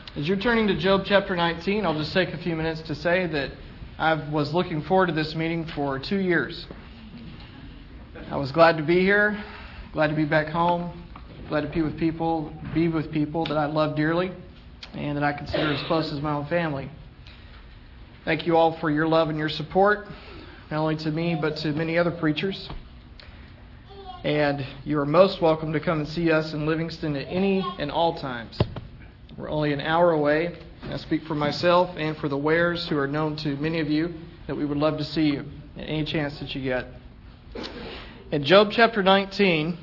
As you're turning to Job chapter 19, I'll just take a few minutes to say that I was looking forward to this meeting for 2 years. I was glad to be here, glad to be back home, glad to be with people that I love dearly and that I consider as close as my own family. Thank you all for your love and your support, not only to me but to many other preachers. And you are most welcome to come and see us in Livingston at any and all times. We're only an hour away. I speak for myself and for the Wares, who are known to many of you, that we would love to see you at any chance that you get. In Job chapter 19,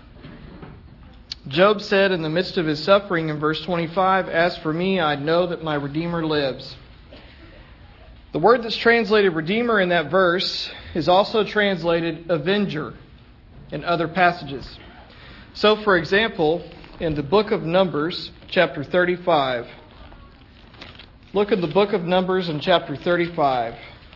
Job said in the midst of his suffering in verse 25, "As for me, I know that my Redeemer lives." The word that's translated Redeemer in that verse is also translated Avenger in other passages. So, for example, in the book of Numbers, chapter 35. Look at the book of Numbers in chapter 35.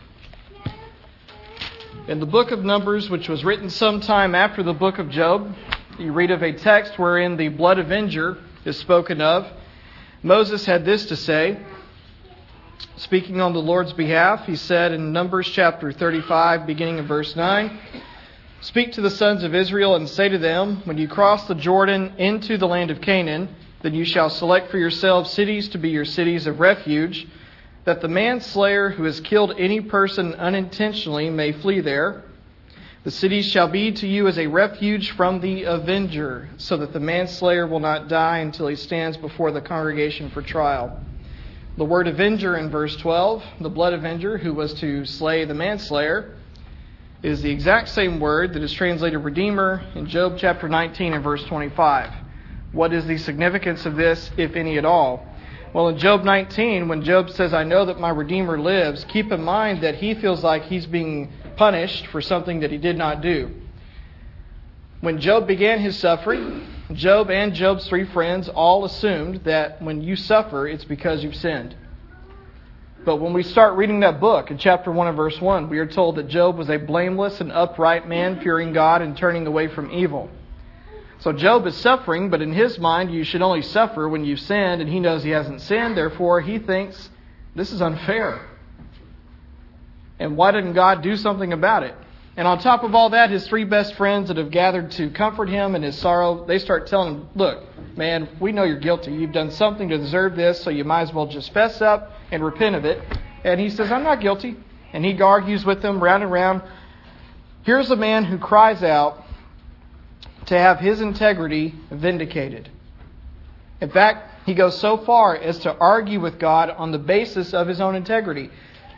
In the book of Numbers, which was written sometime after the book of Job, you read of a text wherein the blood avenger is spoken of. Moses had this to say, speaking on the Lord's behalf. He said in Numbers chapter 35, beginning in verse 9, "Speak to the sons of Israel and say to them, when you cross the Jordan into the land of Canaan, then you shall select for yourselves cities to be your cities of refuge, that the manslayer who has killed any person unintentionally may flee there. The cities shall be to you as a refuge from the avenger, so that the manslayer will not die until he stands before the congregation for trial." The word avenger in verse 12, the blood avenger who was to slay the manslayer, is the exact same word that is translated Redeemer in Job chapter 19 and verse 25. What is the significance of this, if any at all? Well, in Job 19, when Job says, "I know that my Redeemer lives," keep in mind that he feels like he's being punished for something that he did not do. When Job began his suffering, Job and Job's 3 friends all assumed that when you suffer, it's because you've sinned. But when we start reading that book in chapter 1 and verse 1, we are told that Job was a blameless and upright man, fearing God and turning away from evil. So Job is suffering, but in his mind, you should only suffer when you've sinned, and he knows he hasn't sinned. Therefore, he thinks this is unfair. And why didn't God do something about it? And on top of all that, his 3 best friends that have gathered to comfort him in his sorrow, they start telling him, "Look, man, we know you're guilty. You've done something to deserve this, so you might as well just fess up and repent of it." And he says, "I'm not guilty." And he argues with them round and round. Here's a man who cries out to have his integrity vindicated. In fact, he goes so far as to argue with God on the basis of his own integrity.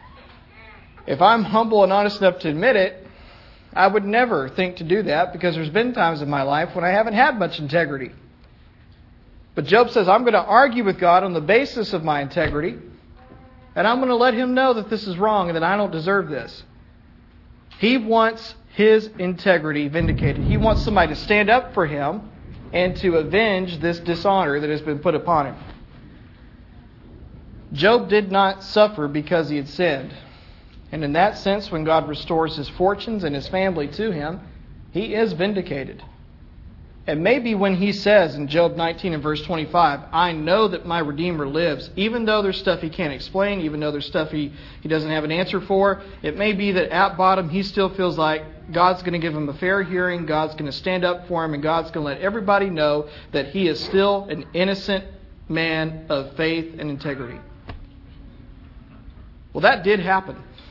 If I'm humble and honest enough to admit it, I would never think to do that, because there's been times in my life when I haven't had much integrity. But Job says, I'm going to argue with God on the basis of my integrity, and I'm going to let him know that this is wrong and that I don't deserve this. He wants his integrity vindicated. He wants somebody to stand up for him and to avenge this dishonor that has been put upon him. Job did not suffer because he had sinned. And in that sense, when God restores his fortunes and his family to him, he is vindicated. And maybe when he says in Job 19 and verse 25, "I know that my Redeemer lives," even though there's stuff he can't explain, even though there's stuff he doesn't have an answer for, it may be that at bottom he still feels like God's going to give him a fair hearing, God's going to stand up for him, and God's going to let everybody know that he is still an innocent man of faith and integrity. Well, that did happen.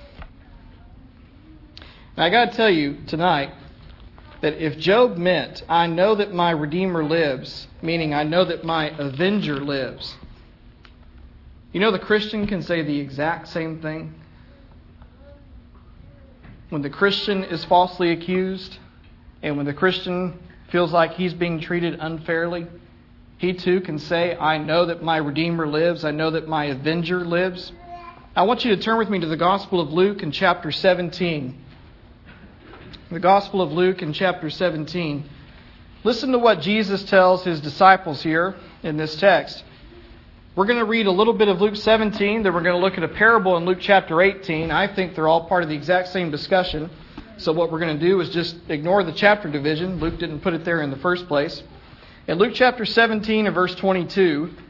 Now, I got to tell you tonight that if Job meant, "I know that my Redeemer lives," meaning I know that my Avenger lives, you know the Christian can say the exact same thing. When the Christian is falsely accused, and when the Christian feels like he's being treated unfairly, he too can say, "I know that my Redeemer lives. I know that my Avenger lives." I want you to turn with me to the Gospel of Luke in chapter 17. The Gospel of Luke in chapter 17. Listen to what Jesus tells his disciples here in this text. We're going to read a little bit of Luke 17, then we're going to look at a parable in Luke chapter 18. I think they're all part of the exact same discussion. So what we're going to do is just ignore the chapter division. Luke didn't put it there in the first place. In Luke chapter 17 and verse 22,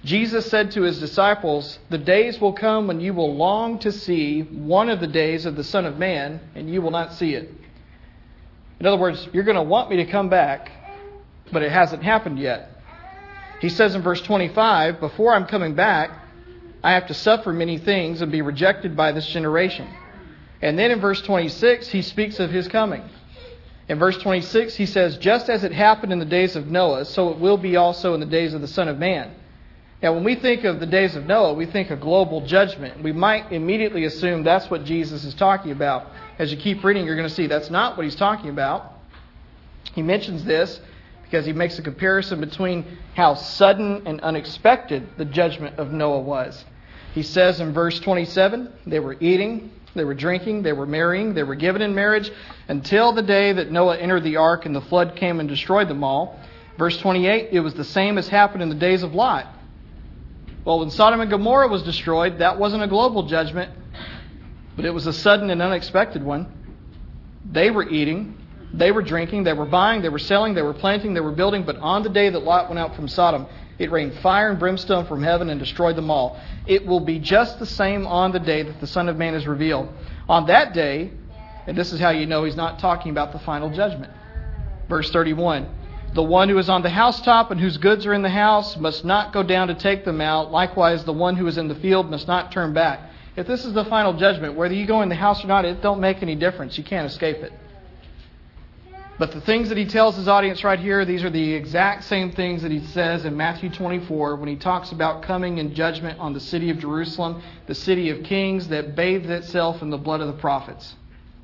Jesus said to his disciples, "The days will come when you will long to see one of the days of the Son of Man, and you will not see it." In other words, you're going to want me to come back, but it hasn't happened yet. He says in verse 25, "Before I'm coming back, I have to suffer many things and be rejected by this generation." And then in verse 26, he speaks of his coming. In verse 26, he says, "Just as it happened in the days of Noah, so it will be also in the days of the Son of Man." Now, when we think of the days of Noah, we think of global judgment. We might immediately assume that's what Jesus is talking about. As you keep reading, you're going to see that's not what he's talking about. He mentions this because he makes a comparison between how sudden and unexpected the judgment of Noah was. He says in verse 27, they were eating, they were drinking, they were marrying, they were given in marriage until the day that Noah entered the ark and the flood came and destroyed them all. Verse 28, it was the same as happened in the days of Lot. Well, when Sodom and Gomorrah was destroyed, that wasn't a global judgment, but it was a sudden and unexpected one. They were eating, they were drinking, they were buying, they were selling, they were planting, they were building, but on the day that Lot went out from Sodom, it rained fire and brimstone from heaven and destroyed them all. It will be just the same on the day that the Son of Man is revealed. On that day, and this is how you know he's not talking about the final judgment. Verse 31, "The one who is on the housetop and whose goods are in the house must not go down to take them out. Likewise, the one who is in the field must not turn back." If this is the final judgment, whether you go in the house or not, it don't make any difference. You can't escape it. But the things that he tells his audience right here, these are the exact same things that he says in Matthew 24 when he talks about coming in judgment on the city of Jerusalem, the city of kings that bathed itself in the blood of the prophets.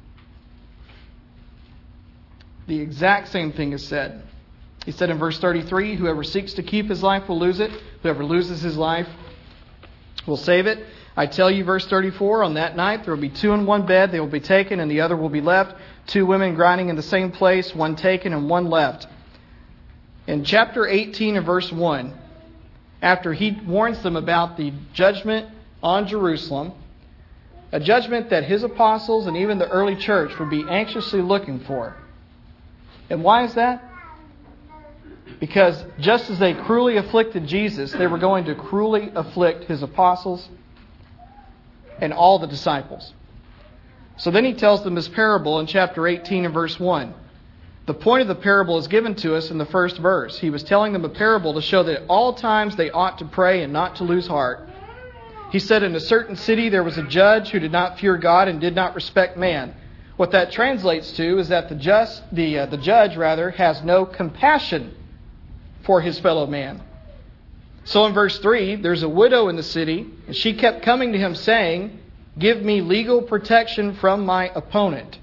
The exact same thing is said. He said in verse 33, "Whoever seeks to keep his life will lose it. Whoever loses his life will save it. I tell you," verse 34, "on that night there will be two in one bed. They will be taken and the other will be left. Two women grinding in the same place, one taken and one left." In chapter 18 and verse 1, after he warns them about the judgment on Jerusalem, a judgment that his apostles and even the early church would be anxiously looking for. And why is that? Because just as they cruelly afflicted Jesus, they were going to cruelly afflict his apostles and all the disciples. So then he tells them this parable in chapter 18 and verse 1. The point of the parable is given to us in the first verse. He was telling them a parable to show that at all times they ought to pray and not to lose heart. He said, in a certain city there was a judge who did not fear God and did not respect man. What that translates to is that the judge has no compassion for his fellow man. So in verse 3, there's a widow in the city, and she kept coming to him saying, "Give me legal protection from my opponent."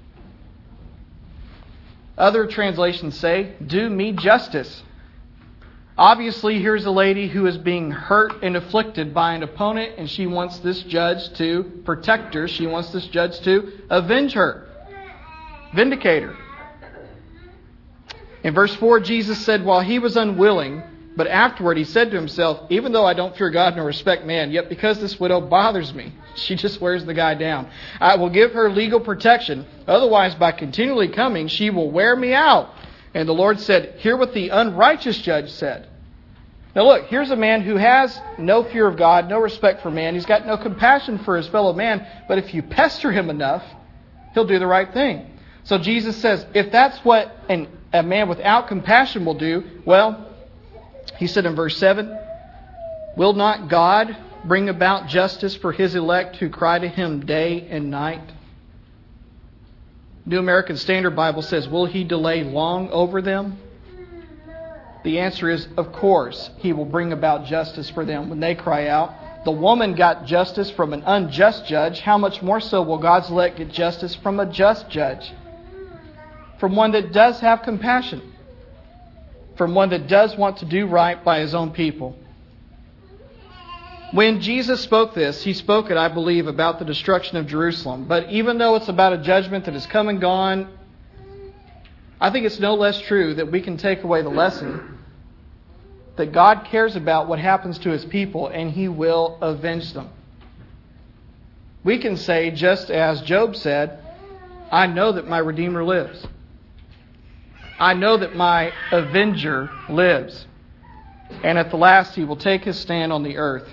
Other translations say, "Do me justice." Obviously, here's a lady who is being hurt and afflicted by an opponent, and she wants this judge to protect her. She wants this judge to avenge her, vindicate her. In verse 4, Jesus said, while he was unwilling, but afterward he said to himself, "Even though I don't fear God nor respect man, yet because this widow bothers me," she just wears the guy down, "I will give her legal protection. Otherwise, by continually coming, she will wear me out." And the Lord said, "Hear what the unrighteous judge said." Now look, here's a man who has no fear of God, no respect for man. He's got no compassion for his fellow man. But if you pester him enough, he'll do the right thing. So Jesus says, if that's what a man without compassion will do, well, he said in verse 7, "Will not God bring about justice for his elect who cry to him day and night?" New American Standard Bible says, "Will he delay long over them?" The answer is, of course, he will bring about justice for them when they cry out. The woman got justice from an unjust judge. How much more so will God's elect get justice from a just judge? From one that does have compassion. From one that does want to do right by his own people. When Jesus spoke this, he spoke it, I believe, about the destruction of Jerusalem. But even though it's about a judgment that has come and gone, I think it's no less true that we can take away the lesson that God cares about what happens to his people and he will avenge them. We can say, just as Job said, "I know that my Redeemer lives. I know that my Avenger lives." And at the last, He will take His stand on the earth.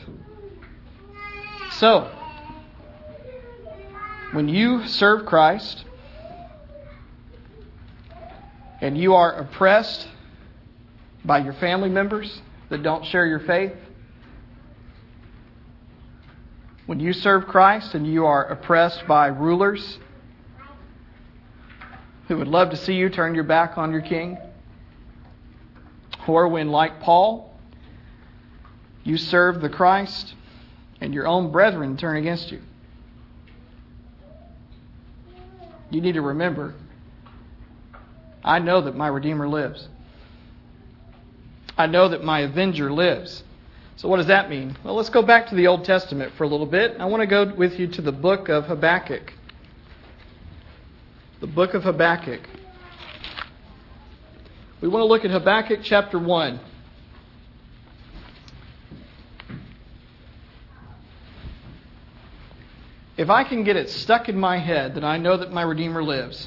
So, when you serve Christ and you are oppressed by your family members that don't share your faith, when you serve Christ and you are oppressed by rulers who would love to see you turn your back on your king, or when, like Paul, you serve the Christ and your own brethren turn against you, you need to remember, I know that my Redeemer lives. I know that my Avenger lives. So what does that mean? Well, let's go back to the Old Testament for a little bit. I want to go with you to the book of Habakkuk. The book of Habakkuk. We want to look at Habakkuk chapter 1. If I can get it stuck in my head that I know that my Redeemer lives,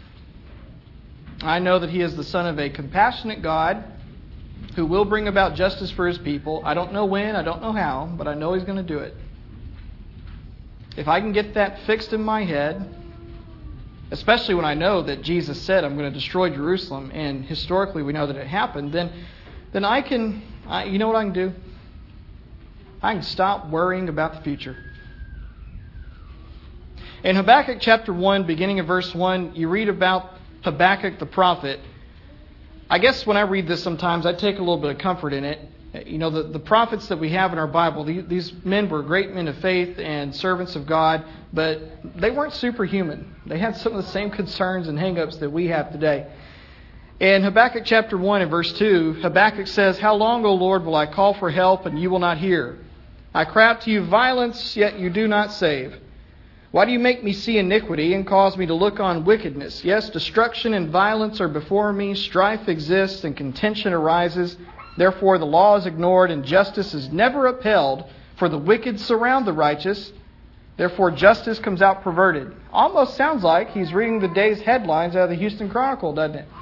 I know that He is the Son of a compassionate God who will bring about justice for His people. I don't know when, I don't know how, but I know He's going to do it. If I can get that fixed in my head, especially when I know that Jesus said, I'm going to destroy Jerusalem, and historically we know that it happened, then you know what I can do? I can stop worrying about the future. In Habakkuk chapter 1, beginning of verse 1, you read about Habakkuk the prophet. I guess when I read this sometimes, I take a little bit of comfort in it. You know, the prophets that we have in our Bible, these men were great men of faith and servants of God, but they weren't superhuman. They had some of the same concerns and hang-ups that we have today. In Habakkuk chapter 1 and verse 2, Habakkuk says, How long, O Lord, will I call for help and you will not hear? I cry out to you violence, yet you do not save. Why do you make me see iniquity and cause me to look on wickedness? Yes, destruction and violence are before me. Strife exists and contention arises. Therefore the law is ignored and justice is never upheld. For the wicked surround the righteous. Therefore justice comes out perverted. Almost sounds like he's reading the day's headlines out of the Houston Chronicle, doesn't it?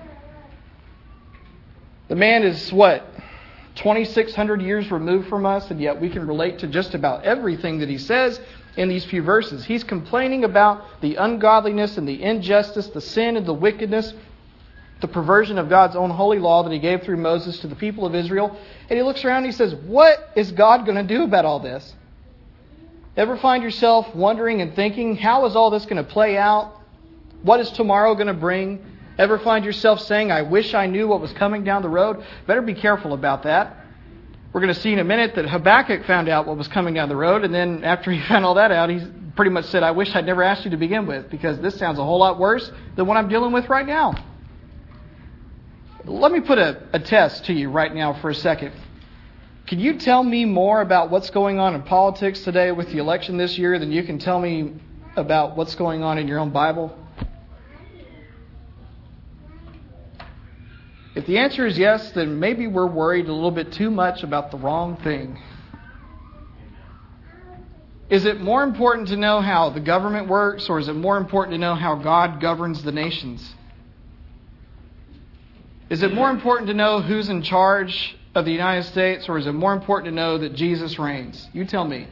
The man is, 2,600 years removed from us, and yet we can relate to just about everything that he says in these few verses. He's complaining about the ungodliness and the injustice, the sin and the wickedness, the perversion of God's own holy law that He gave through Moses to the people of Israel. And he looks around and he says, what is God going to do about all this? Ever find yourself wondering and thinking, how is all this going to play out? What is tomorrow going to bring? Ever find yourself saying, I wish I knew what was coming down the road? Better be careful about that. We're going to see in a minute that Habakkuk found out what was coming down the road, and then after he found all that out, he pretty much said, I wish I'd never asked you to begin with, because this sounds a whole lot worse than what I'm dealing with right now. Let me put a test to you right now for a second. Can you tell me more about what's going on in politics today with the election this year than you can tell me about what's going on in your own Bible? If the answer is yes, then maybe we're worried a little bit too much about the wrong thing. Is it more important to know how the government works, or is it more important to know how God governs the nations? Is it more important to know who's in charge of the United States, or is it more important to know that Jesus reigns? You tell me.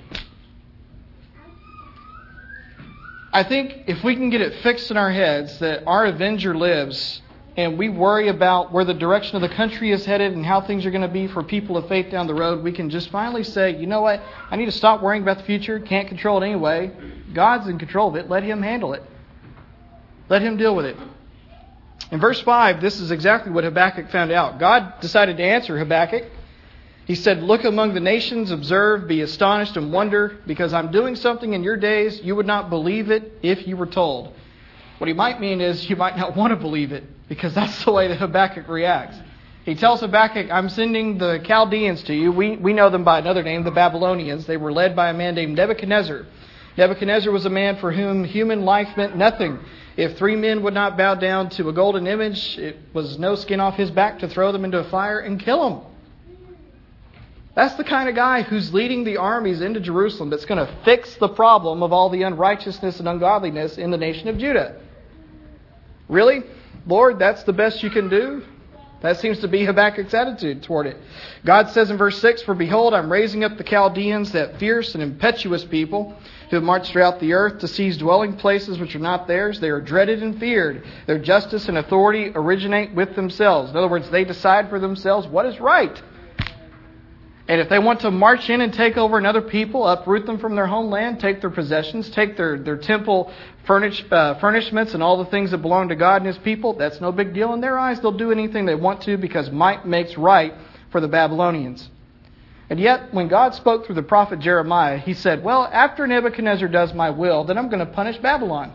I think if we can get it fixed in our heads that our Avenger lives, and we worry about where the direction of the country is headed and how things are going to be for people of faith down the road, we can just finally say, you know what? I need to stop worrying about the future. Can't control it anyway. God's in control of it. Let Him handle it. Let Him deal with it. In verse 5, this is exactly what Habakkuk found out. God decided to answer Habakkuk. He said, look among the nations, observe, be astonished and wonder, because I'm doing something in your days. You would not believe it if you were told. What he might mean is you might not want to believe it, because that's the way that Habakkuk reacts. He tells Habakkuk, I'm sending the Chaldeans to you. We know them by another name, the Babylonians. They were led by a man named Nebuchadnezzar. Nebuchadnezzar was a man for whom human life meant nothing. If 3 men would not bow down to a golden image, it was no skin off his back to throw them into a fire and kill them. That's the kind of guy who's leading the armies into Jerusalem that's going to fix the problem of all the unrighteousness and ungodliness in the nation of Judah. Really? Lord, that's the best you can do? That seems to be Habakkuk's attitude toward it. God says in verse 6, "For behold, I'm raising up the Chaldeans, that fierce and impetuous people, who have marched throughout the earth to seize dwelling places which are not theirs. They are dreaded and feared. Their justice and authority originate with themselves." In other words, they decide for themselves what is right. And if they want to march in and take over another people, uproot them from their homeland, take their possessions, take their temple furnishments and all the things that belong to God and His people, that's no big deal in their eyes. They'll do anything they want to because might makes right for the Babylonians. And yet, when God spoke through the prophet Jeremiah, He said, well, after Nebuchadnezzar does my will, then I'm going to punish Babylon.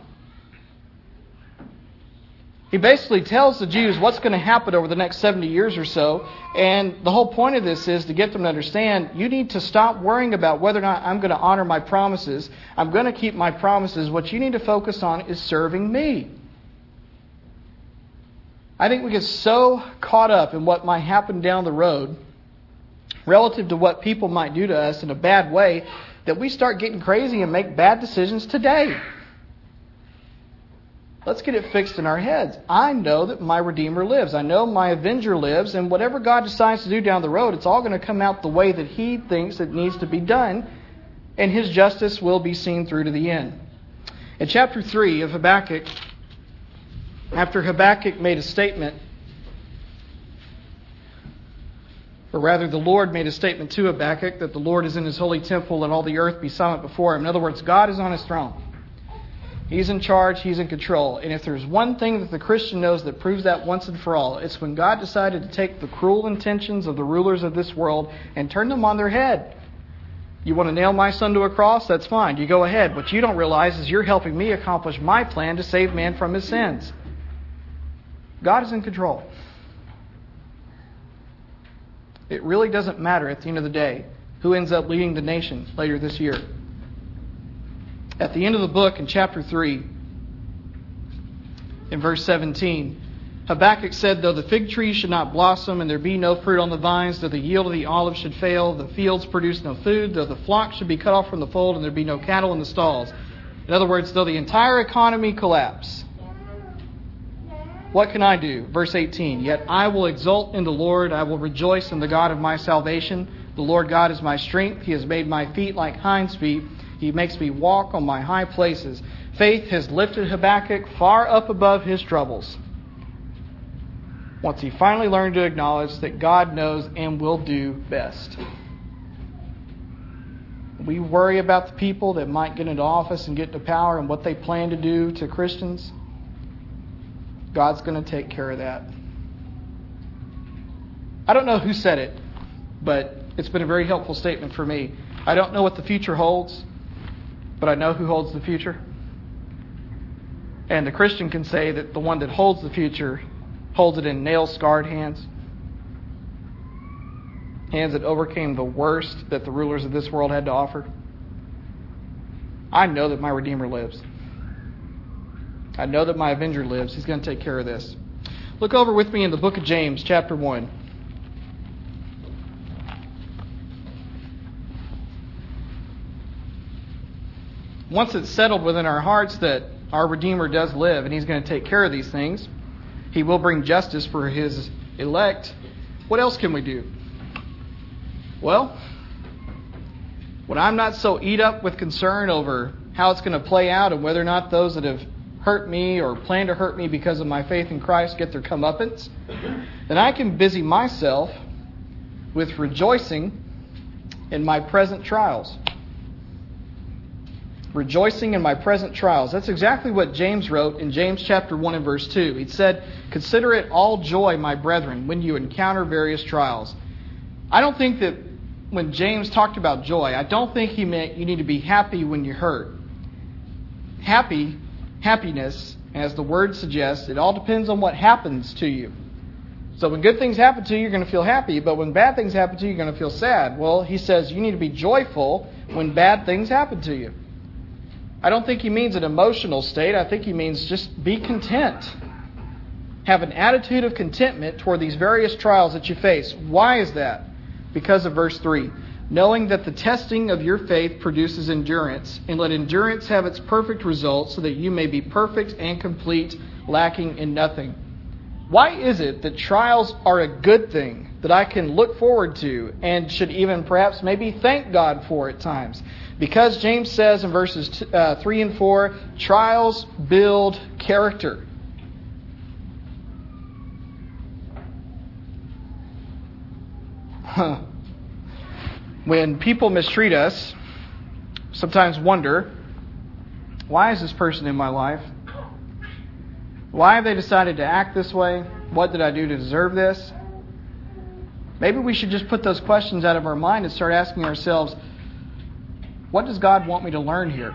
He basically tells the Jews what's going to happen over the next 70 years or so. And the whole point of this is to get them to understand, you need to stop worrying about whether or not I'm going to honor my promises. I'm going to keep my promises. What you need to focus on is serving me. I think we get so caught up in what might happen down the road relative to what people might do to us in a bad way that we start getting crazy and make bad decisions today. Let's get it fixed in our heads. I know that my Redeemer lives. I know my Avenger lives. And whatever God decides to do down the road, it's all going to come out the way that He thinks it needs to be done. And His justice will be seen through to the end. In chapter 3 of Habakkuk, after Habakkuk made a statement, or rather the Lord made a statement to Habakkuk that the Lord is in His holy temple and all the earth be silent before Him. In other words, God is on His throne. He's in charge. He's in control. And if there's one thing that the Christian knows that proves that once and for all, it's when God decided to take the cruel intentions of the rulers of this world and turn them on their head. You want to nail my son to a cross? That's fine. You go ahead. What you don't realize is you're helping me accomplish my plan to save man from his sins. God is in control. It really doesn't matter at the end of the day who ends up leading the nation later this year. At the end of the book, in chapter 3, in verse 17, Habakkuk said, "Though the fig tree should not blossom, and there be no fruit on the vines, though the yield of the olive should fail, the fields produce no food, though the flock should be cut off from the fold, and there be no cattle in the stalls." In other words, though the entire economy collapse, what can I do? Verse 18, "Yet I will exult in the Lord, I will rejoice in the God of my salvation. The Lord God is my strength. He has made my feet like hinds' feet. He makes me walk on my high places." Faith has lifted Habakkuk far up above his troubles. Once he finally learned to acknowledge that God knows and will do best. We worry about the people that might get into office and get into power and what they plan to do to Christians. God's going to take care of that. I don't know who said it, but it's been a very helpful statement for me. I don't know what the future holds, but I know who holds the future. And the Christian can say that the one that holds the future holds it in nail-scarred hands. Hands that overcame the worst that the rulers of this world had to offer. I know that my Redeemer lives. I know that my Avenger lives. He's going to take care of this. Look over with me in the book of James, chapter 1. Once it's settled within our hearts that our Redeemer does live and He's going to take care of these things, He will bring justice for His elect, what else can we do? Well, when I'm not so eat up with concern over how it's going to play out and whether or not those that have hurt me or plan to hurt me because of my faith in Christ get their comeuppance, then I can busy myself with rejoicing in my present trials. Rejoicing in my present trials. That's exactly what James wrote in James chapter 1 and verse 2. He said, "Consider it all joy, my brethren, when you encounter various trials." I don't think that when James talked about joy, I don't think he meant you need to be happy when you hurt. Happiness, as the word suggests, it all depends on what happens to you. So when good things happen to you, you're going to feel happy, but when bad things happen to you, you're going to feel sad. Well, he says you need to be joyful when bad things happen to you. I don't think he means an emotional state. I think he means just be content. Have an attitude of contentment toward these various trials that you face. Why is that? Because of verse 3. "Knowing that the testing of your faith produces endurance, and let endurance have its perfect result, so that you may be perfect and complete, lacking in nothing." Why is it that trials are a good thing that I can look forward to and should even perhaps maybe thank God for at times? Because James says in verses 3 and 4, trials build character. When people mistreat us, sometimes wonder, why is this person in my life? Why have they decided to act this way? What did I do to deserve this? Maybe we should just put those questions out of our mind and start asking ourselves, what does God want me to learn here?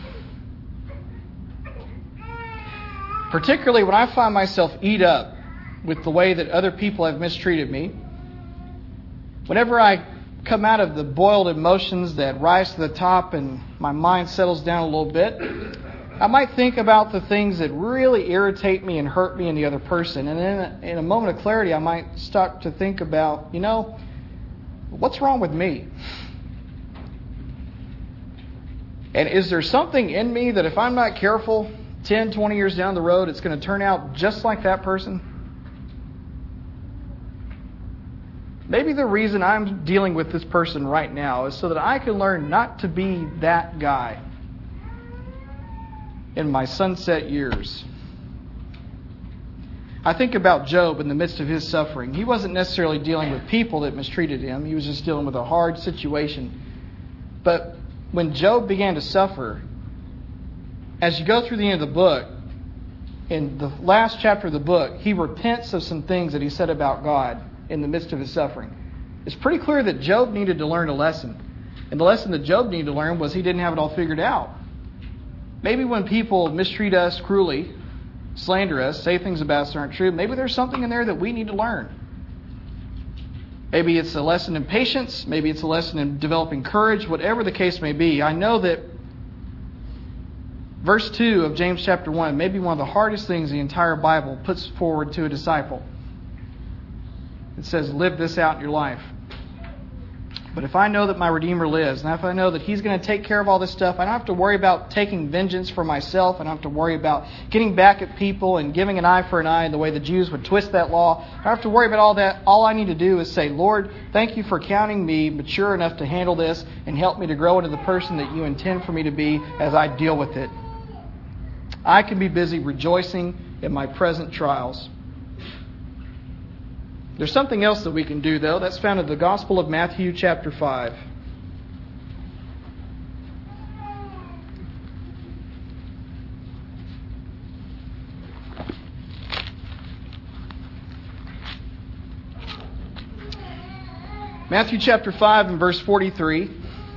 Particularly when I find myself eat up with the way that other people have mistreated me. Whenever I come out of the boiled emotions that rise to the top and my mind settles down a little bit, I might think about the things that really irritate me and hurt me in the other person. And then in a moment of clarity, I might stop to think about, what's wrong with me? And is there something in me that if I'm not careful, 10, 20 years down the road, it's going to turn out just like that person? Maybe the reason I'm dealing with this person right now is so that I can learn not to be that guy in my sunset years. I think about Job in the midst of his suffering. He wasn't necessarily dealing with people that mistreated him. He was just dealing with a hard situation. But when Job began to suffer, as you go through the end of the book, in the last chapter of the book, he repents of some things that he said about God in the midst of his suffering. It's pretty clear that Job needed to learn a lesson. And the lesson that Job needed to learn was he didn't have it all figured out. Maybe when people mistreat us cruelly, slander us, say things about us that aren't true, maybe there's something in there that we need to learn. Maybe it's a lesson in patience. Maybe it's a lesson in developing courage. Whatever the case may be, I know that verse 2 of James chapter 1 may be one of the hardest things the entire Bible puts forward to a disciple. It says, live this out in your life. But if I know that my Redeemer lives, and if I know that He's going to take care of all this stuff, I don't have to worry about taking vengeance for myself. I don't have to worry about getting back at people and giving an eye for an eye, the way the Jews would twist that law. I don't have to worry about all that. All I need to do is say, Lord, thank you for counting me mature enough to handle this and help me to grow into the person that you intend for me to be as I deal with it. I can be busy rejoicing in my present trials. There's something else that we can do, though. That's found in the Gospel of Matthew, chapter 5. Matthew chapter 5 and verse 43.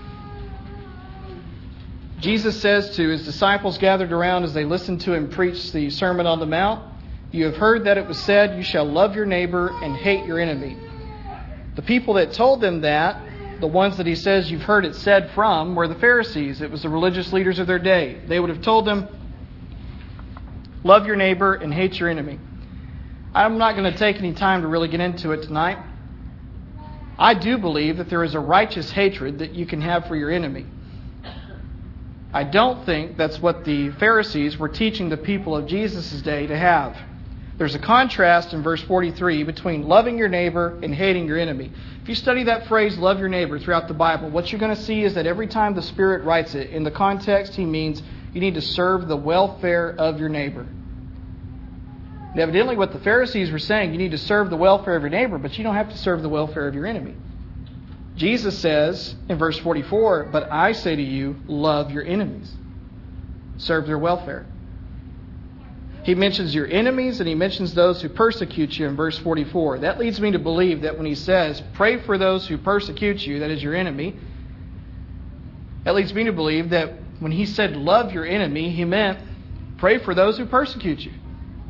Jesus says to His disciples gathered around as they listened to Him preach the Sermon on the Mount, you have heard that it was said, you shall love your neighbor and hate your enemy. The people that told them that, the ones that He says you've heard it said from, were the Pharisees. It was the religious leaders of their day. They would have told them, love your neighbor and hate your enemy. I'm not going to take any time to really get into it tonight. I do believe that there is a righteous hatred that you can have for your enemy. I don't think that's what the Pharisees were teaching the people of Jesus' day to have. There's a contrast in verse 43 between loving your neighbor and hating your enemy. If you study that phrase, love your neighbor, throughout the Bible, what you're going to see is that every time the Spirit writes it, in the context, He means you need to serve the welfare of your neighbor. And evidently what the Pharisees were saying, you need to serve the welfare of your neighbor, but you don't have to serve the welfare of your enemy. Jesus says in verse 44, but I say to you, love your enemies. Serve their welfare. He mentions your enemies and He mentions those who persecute you in verse 44. That leads me to believe that when He says, pray for those who persecute you, that is your enemy, that leads me to believe that when He said love your enemy, He meant pray for those who persecute you.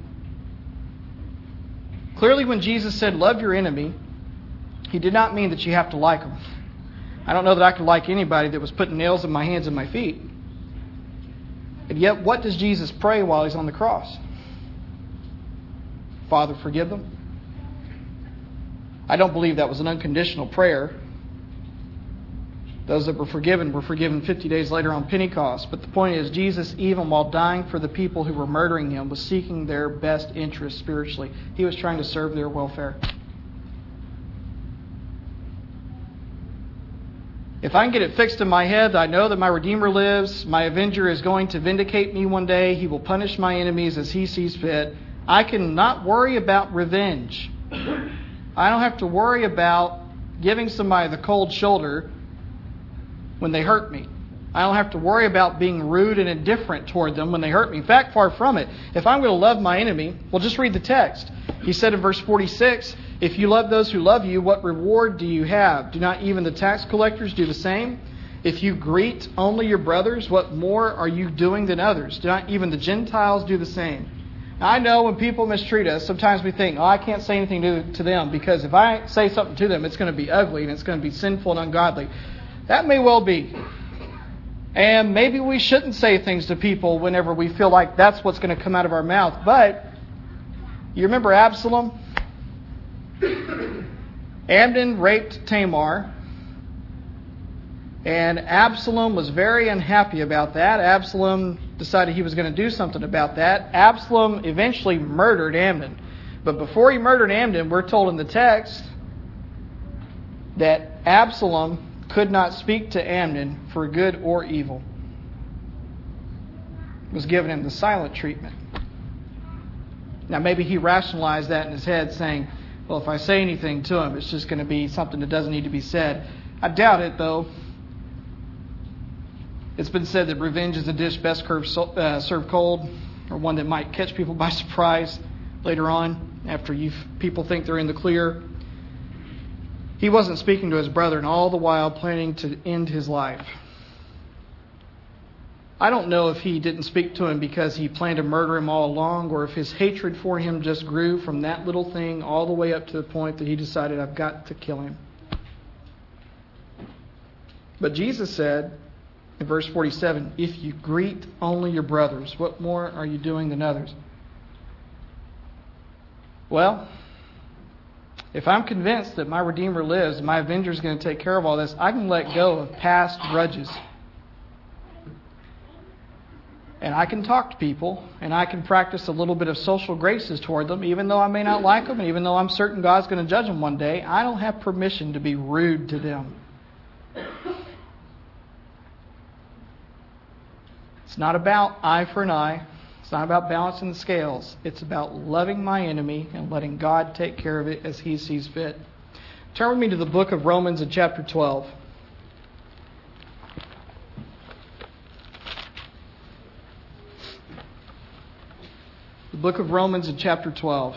Clearly when Jesus said love your enemy, He did not mean that you have to like them. I don't know that I could like anybody that was putting nails in my hands and my feet. And yet, what does Jesus pray while He's on the cross? Father, forgive them. I don't believe that was an unconditional prayer. Those that were forgiven 50 days later on Pentecost. But the point is, Jesus, even while dying for the people who were murdering him, was seeking their best interest spiritually. He was trying to serve their welfare. If I can get it fixed in my head that I know that my Redeemer lives, my Avenger is going to vindicate me one day, He will punish my enemies as He sees fit, I can not worry about revenge. I don't have to worry about giving somebody the cold shoulder when they hurt me. I don't have to worry about being rude and indifferent toward them when they hurt me. In fact, far from it. If I'm going to love my enemy, well, just read the text. He said in verse 46, if you love those who love you, what reward do you have? Do not even the tax collectors do the same? If you greet only your brothers, what more are you doing than others? Do not even the Gentiles do the same? Now, I know when people mistreat us, sometimes we think, I can't say anything to them because if I say something to them, it's going to be ugly and it's going to be sinful and ungodly. That may well be. And maybe we shouldn't say things to people whenever we feel like that's what's going to come out of our mouth. But you remember Absalom? Amnon raped Tamar. And Absalom was very unhappy about that. Absalom decided he was going to do something about that. Absalom eventually murdered Amnon. But before he murdered Amnon, we're told in the text that Absalom could not speak to Amnon for good or evil. Was giving him the silent treatment. Now maybe he rationalized that in his head saying, well, if I say anything to him, it's just going to be something that doesn't need to be said. I doubt it, though. It's been said that revenge is a dish best served cold, or one that might catch people by surprise later on after people think they're in the clear. He wasn't speaking to his brother, and all the while planning to end his life. I don't know if he didn't speak to him because he planned to murder him all along, or if his hatred for him just grew from that little thing all the way up to the point that he decided, I've got to kill him. But Jesus said in verse 47, if you greet only your brothers, what more are you doing than others? Well, if I'm convinced that my Redeemer lives and my Avenger is going to take care of all this, I can let go of past grudges. And I can talk to people, and I can practice a little bit of social graces toward them, even though I may not like them, and even though I'm certain God's going to judge them one day. I don't have permission to be rude to them. It's not about eye for an eye. It's not about balancing the scales. It's about loving my enemy and letting God take care of it as He sees fit. Turn with me to the book of Romans in chapter 12. The book of Romans in chapter 12.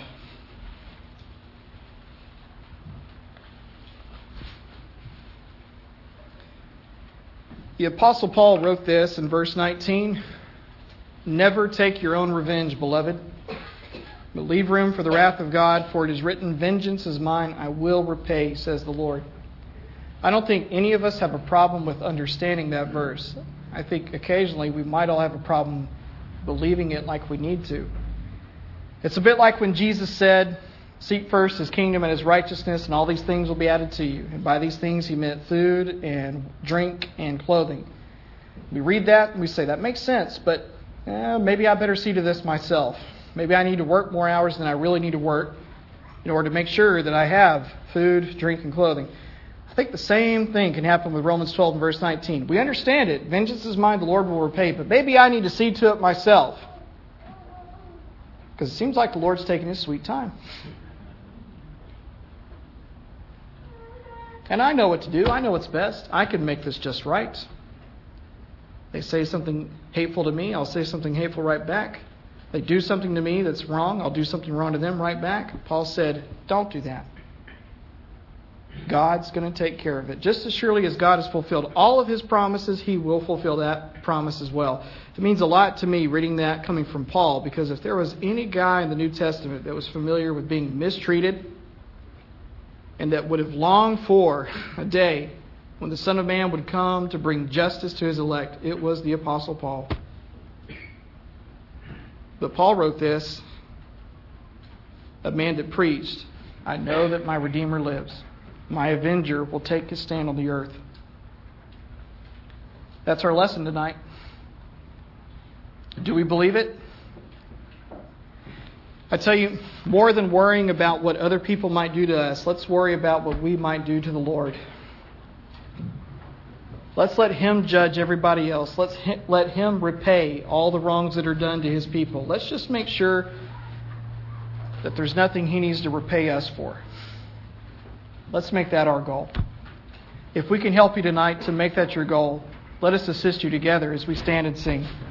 The Apostle Paul wrote this in verse 19. Never take your own revenge, beloved, but leave room for the wrath of God, for it is written, vengeance is mine, I will repay, says the Lord. I don't think any of us have a problem with understanding that verse. I think occasionally we might all have a problem believing it like we need to. It's a bit like when Jesus said, seek first His kingdom and His righteousness, and all these things will be added to you. And by these things He meant food and drink and clothing. We read that and we say, that makes sense, but maybe I better see to this myself. Maybe I need to work more hours than I really need to work in order to make sure that I have food, drink, and clothing. I think the same thing can happen with Romans 12 and verse 19. We understand it. Vengeance is mine, the Lord will repay. But maybe I need to see to it myself. Because it seems like the Lord's taking His sweet time. And I know what to do. I know what's best. I can make this just right. They say something hateful to me, I'll say something hateful right back. They do something to me that's wrong, I'll do something wrong to them right back. Paul said, don't do that. God's going to take care of it. Just as surely as God has fulfilled all of His promises, He will fulfill that promise as well. It means a lot to me reading that coming from Paul, because if there was any guy in the New Testament that was familiar with being mistreated and that would have longed for a day when the Son of Man would come to bring justice to His elect, it was the Apostle Paul. But Paul wrote this, a man that preached, I know that my Redeemer lives. My Avenger will take His stand on the earth. That's our lesson tonight. Do we believe it? I tell you, more than worrying about what other people might do to us, let's worry about what we might do to the Lord. Let's let Him judge everybody else. Let's let Him repay all the wrongs that are done to His people. Let's just make sure that there's nothing He needs to repay us for. Let's make that our goal. If we can help you tonight to make that your goal, let us assist you together as we stand and sing.